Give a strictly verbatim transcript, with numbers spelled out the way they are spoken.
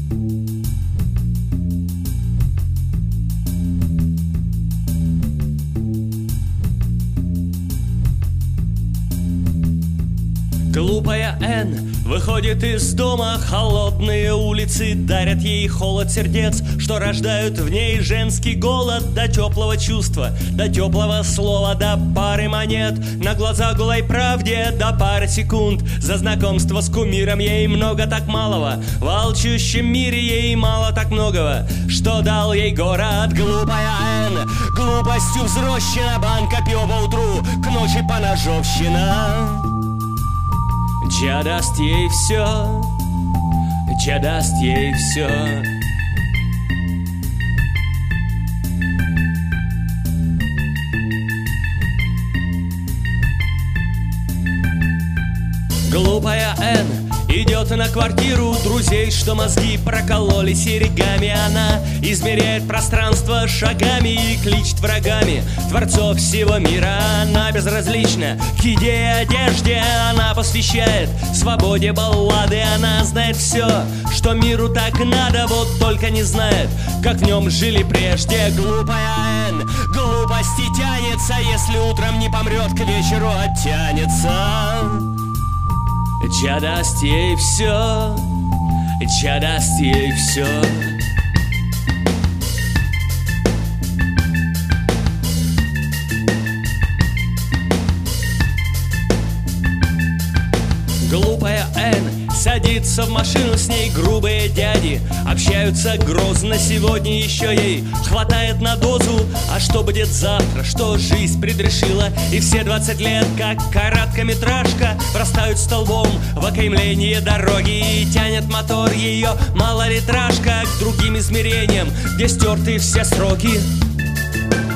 Глупая Энн выходит из дома, холодные улицы дарят ей холод сердец, что рождают в ней женский голод до теплого чувства, до теплого слова, до пары монет, на глаза голой правде, до пары секунд. За знакомство с кумиром ей много так малого, в волчущем мире ей мало так многого, что дал ей город. Глупая Энн глупостью взрощена, банка пива по утру, к ночи поножовщина. Чья даст ей все, чья даст ей все. Глупая Энн идет на квартиру друзей, что мозги прокололи серьгами. Она измеряет пространство шагами и кличет врагами творцов всего мира. Она безразлична к еде и одежде, она посвящает свободе баллады. Она знает все, что миру так надо, вот только не знает, как в нем жили прежде. Глупая Энн глупости тянется, если утром не помрет, к вечеру оттянется. Чья даст ей все, чья даст ей все. Глупая Энн садится в машину, с ней грубые дяди общаются грозно. Сегодня еще ей хватает на дозу, а что будет завтра, что жизнь предрешила. И все двадцать лет, как короткометражка, врастают столбом в окаймление дороги. И тянет мотор ее малолитражка к другим измерениям, где стерты все сроки.